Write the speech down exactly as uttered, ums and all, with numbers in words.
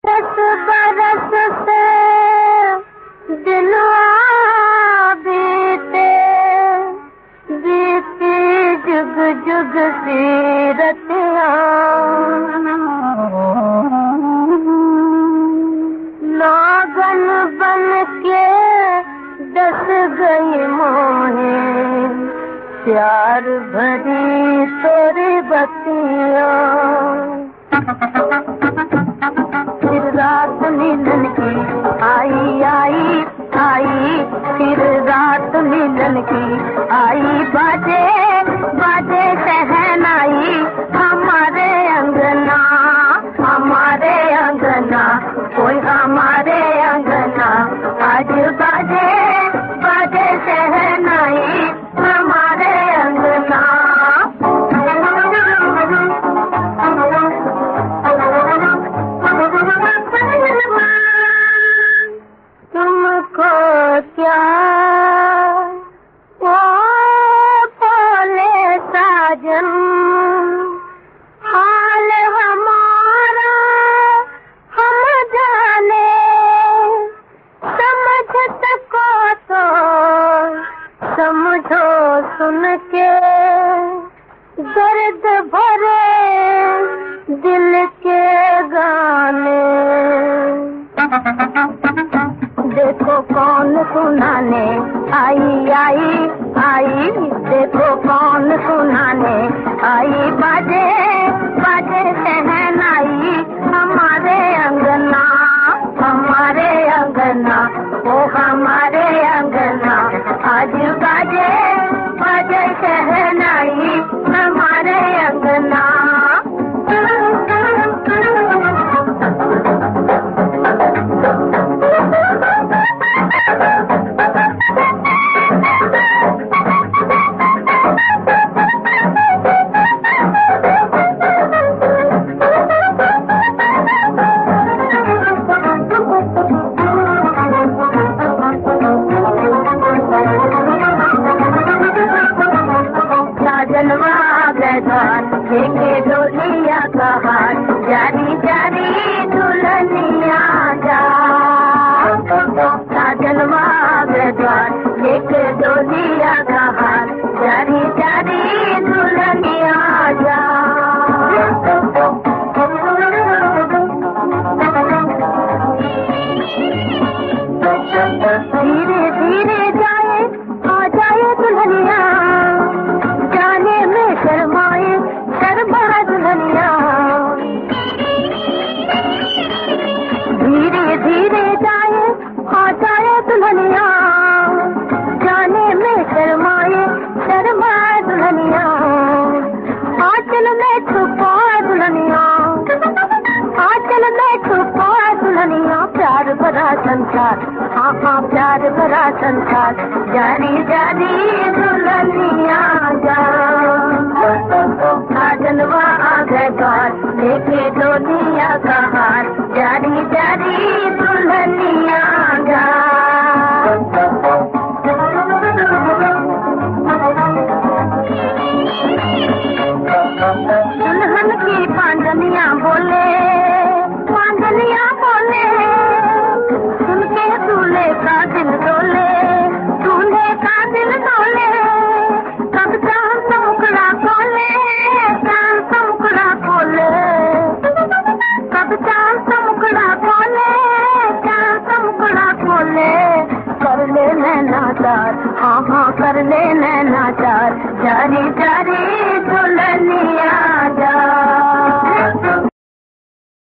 दस बरस से दिलवा बीते, बीती जुग जुग सीरतियाँ, नागन बन के दस गई मोहे, प्यार भरी तोरी बत्तियाँ। फिर रात मिलन की आई आई आई, फिर रात मिलन की आई, बाजे बाजे शहनाई हमारे अंगना, हमारे अंगना, कोई हमारे अंगना, आज बाजे बाजे शहनाई हमारे अंगना। तुमको क्या वो बोले साजन, हाल हमारा हम जाने, समझ सको तो समझो सुन के, दर्द भरे दिल के गाने। देखो कौन सुनाने आई आई आई, देखो कौन सुनाने आई, बाजे बाजे शहनाई हमारे अंगना, हमारे अंगना, ओ हमारे अंगना, आज बाजे बाजे शहनाई हमारे अंगना। देखे डोलिया का हाथ, जारी जारी दुल्हनिया जा, साजनवा द्वार देखे डोलिया का हाथ, जारी जारी दुल्हनिया जा। धीरे धीरे जाए आ जाए दुल्हनिया, जाने में शर्माए शर्मा दुल्हनिया, धीरे धीरे जाए आ जाए दुल्हनिया, जाने में शर्माए शर्मा दुल्हनिया, आंचल में छुपा दुल्हनिया, आंचल में छुपा दुल्हनिया, प्यार भरा संसार, हाँ हाँ प्यार भरा संसार, जारी जारी दुल्हनिया जा। साजनवा आ गए द्वार देखे डोलिया का हार, जारी जारी दुल्हनिया जा। दुल्हन की पांजलियाँ बोले, पांजलियाँ बोले, सुन के दूल्हे का दिल डोले, दूल्हे का दिल डोले, कब चांद मुकड़ा खोले, चांद मुकड़ा खोले, कब चांद मुकड़ा खोले, चांद मुकड़ा खोले, कर ले नैना चार, हाँ हाँ कर ले नैना चार, जारी जारी